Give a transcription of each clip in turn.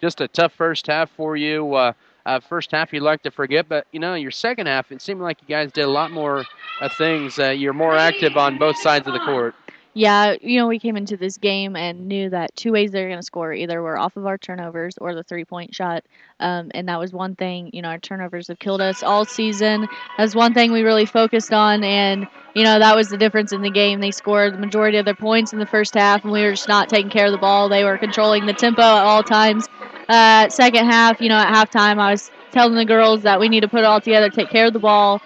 just a tough first half for you. First half you'd like to forget, but your second half it seemed like you guys did a lot more things. You're more active on both sides of the court. Yeah, we came into this game and knew that two ways they're going to score. Either we're off of our turnovers or the 3-point shot. And that was one thing, our turnovers have killed us all season. That's one thing we really focused on. And, that was the difference in the game. They scored the majority of their points in the first half, and we were just not taking care of the ball. They were controlling the tempo at all times. Second half, at halftime, I was telling the girls that we need to put it all together, take care of the ball,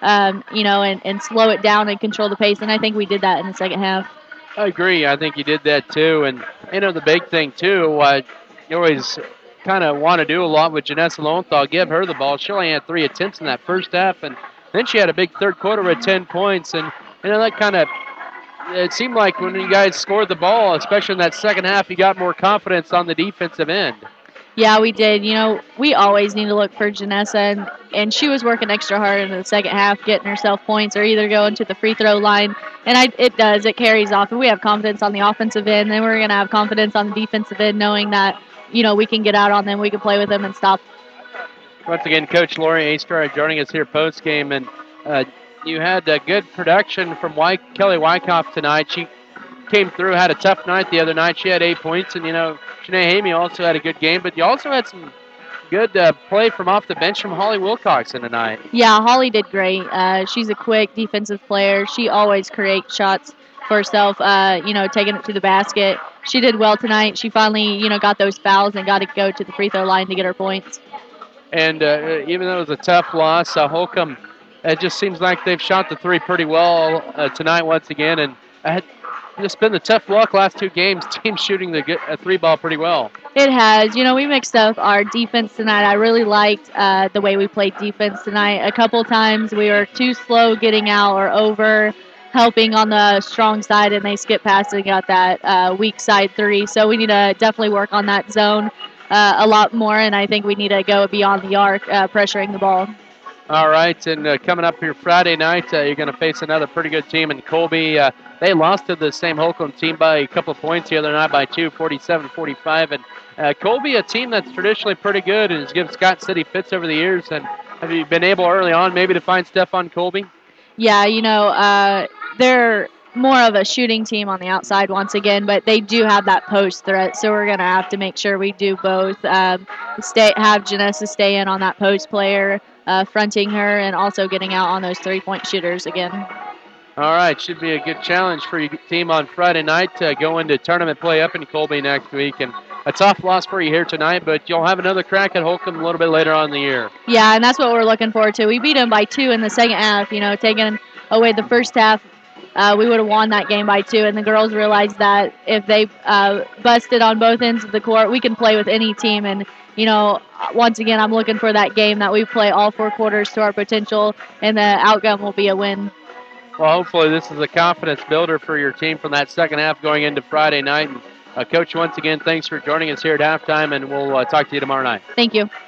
and slow it down and control the pace. And I think we did that in the second half. I agree. I think you did that too. And, the big thing too, you always kind of want to do a lot with Janessa Lowenthal. Give her the ball. She only had 3 attempts in that first half, and then she had a big third quarter with 10 points. And, that kind of, it seemed like when you guys scored the ball, especially in that second half, you got more confidence on the defensive end. Yeah, we did. We always need to look for Janessa, and she was working extra hard in the second half, getting herself points or either going to the free throw line. And it carries off. And we have confidence on the offensive end, and we're going to have confidence on the defensive end, knowing that, we can get out on them, we can play with them and stop. Once again, Coach Lori A-Star joining us here post-game, and you had good production from Kelly Wyckoff tonight. She came through, had a tough night the other night. She had 8 points, and, Shanae Hamey also had a good game, but you also had some good play from off the bench from Holly Wilcoxon tonight. Yeah, Holly did great. She's a quick defensive player. She always creates shots for herself, taking it to the basket. She did well tonight. She finally, got those fouls and got to go to the free throw line to get her points. And even though it was a tough loss, Holcomb, it just seems like they've shot the three pretty well tonight once again, and it's been the tough luck last 2 games. Team shooting the 3 ball pretty well. It has. We mixed up our defense tonight. I really liked the way we played defense tonight. A couple times we were too slow getting out or over helping on the strong side, and they skipped past and got that weak side 3. So we need to definitely work on that zone a lot more, and I think we need to go beyond the arc, pressuring the ball. All right, and coming up here Friday night, you're going to face another pretty good team in Colby. They lost to the same Holcomb team by a couple of points the other night by 2, 47-45. And Colby, a team that's traditionally pretty good and has given Scott City fits over the years. And have you been able early on maybe to find stuff on Colby? Yeah, they're more of a shooting team on the outside once again, but they do have that post threat, so we're going to have to make sure we do both. Have Janessa stay in on that post player, fronting her, and also getting out on those 3-point shooters again. All right, should be a good challenge for your team on Friday night to go into tournament play up in Colby next week. And a tough loss for you here tonight, but you'll have another crack at Holcomb a little bit later on in the year. Yeah, and that's what we're looking forward to. We beat them by 2 in the second half, taking away the first half. We would have won that game by 2, and the girls realized that if they busted on both ends of the court, we can play with any team. And, once again, I'm looking for that game that we play all 4 quarters to our potential, and the outcome will be a win. Well, hopefully this is a confidence builder for your team from that second half going into Friday night. And, Coach, once again, thanks for joining us here at halftime, and we'll talk to you tomorrow night. Thank you.